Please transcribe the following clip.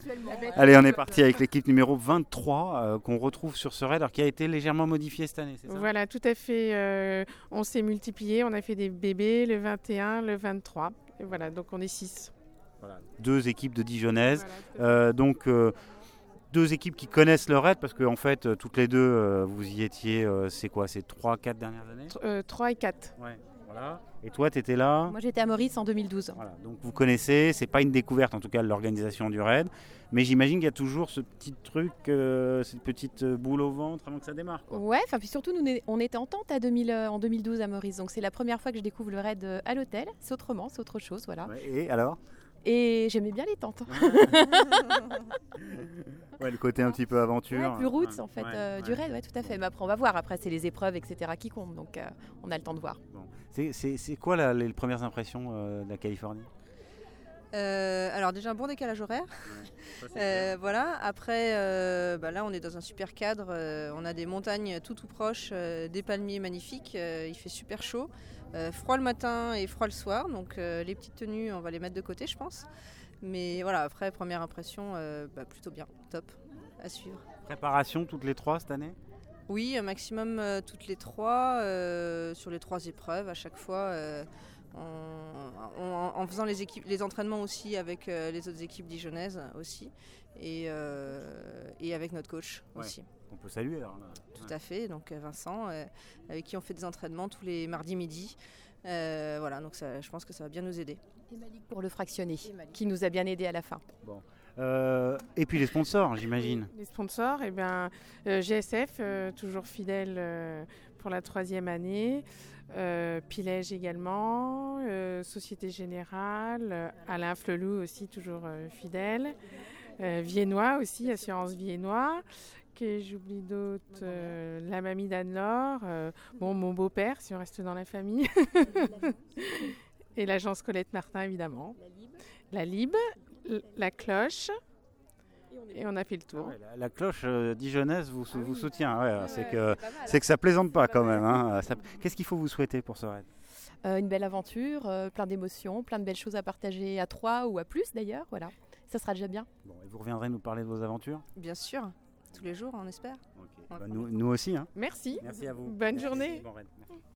Allez, on est parti avec l'équipe numéro 23 qu'on retrouve sur ce raid, alors qui a été légèrement modifié cette année, c'est ça ? Voilà, tout à fait. On s'est multiplié, on a fait des bébés, le 21, le 23. Et voilà, donc on est 6. Voilà. 2 équipes de Dijonnaises. Voilà, Donc 2 équipes qui connaissent le raid, parce que en fait, toutes les deux, vous y étiez, c'est quoi ? C'est 3-4 dernières années ? 3 et 4. Ouais, voilà. Et toi, tu étais là ? Moi, j'étais à Maurice en 2012. Voilà, donc vous connaissez, c'est pas une découverte en tout cas de l'organisation du raid, mais j'imagine qu'il y a toujours ce petit truc, cette petite boule au ventre avant que ça démarre, quoi. Ouais, puis surtout, on était en tente en 2012 à Maurice. Donc, c'est la première fois que je découvre le raid à l'hôtel. C'est autrement, c'est autre chose, voilà. Ouais, et alors ? Et j'aimais bien les tentes. Ouais, le côté un petit peu aventure. Ouais, plus roots en fait du ouais. raid, ouais, tout à fait. Mais après, on va voir. Après, c'est les épreuves, etc. qui comptent. Donc, on a le temps de voir. Bon. C'est quoi les premières impressions de la Californie ? Alors déjà un bon décalage horaire. Voilà. Après, là on est dans un super cadre. On a des montagnes tout proches, des palmiers magnifiques. Il fait super chaud. Froid le matin et froid le soir. Donc les petites tenues, on va les mettre de côté, je pense. Mais voilà, après première impression, plutôt bien, top, à suivre. Préparation toutes les 3 cette année ? Oui, un maximum toutes les 3, sur les 3 épreuves à chaque fois. En faisant les entraînements aussi avec les autres équipes dijonnaises aussi et avec notre coach aussi. On peut saluer alors. Tout à fait, donc Vincent, avec qui on fait des entraînements tous les mardis midi. Voilà, donc ça, je pense que ça va bien nous aider. Et Malik pour le fractionné, qui nous a bien aidé à la fin. Bon. Et puis les sponsors, j'imagine. Les sponsors, GSF, toujours fidèle pour la 3e année. Pilège également, Société Générale, Alain Flelou aussi toujours fidèle, Viennois aussi, Assurance Viennois, que j'oublie d'autres, la mamie d'Anne-Laure, mon beau-père si on reste dans la famille, et l'agence Colette Martin évidemment, la Lib, la Cloche. Et on a fait le tour. Ouais, la cloche dijonnaise vous soutient. Ouais, c'est que ça plaisante pas quand même. Hein. Qu'est-ce qu'il faut vous souhaiter pour ce raid ? Une belle aventure, plein d'émotions, plein de belles choses à partager à 3 ou à plus d'ailleurs. Voilà, ça sera déjà bien. Bon, et vous reviendrez nous parler de vos aventures ? Bien sûr, tous les jours on espère. Okay. Nous aussi. Hein. Merci. Merci à vous. Bonne journée. Bon raid. Merci.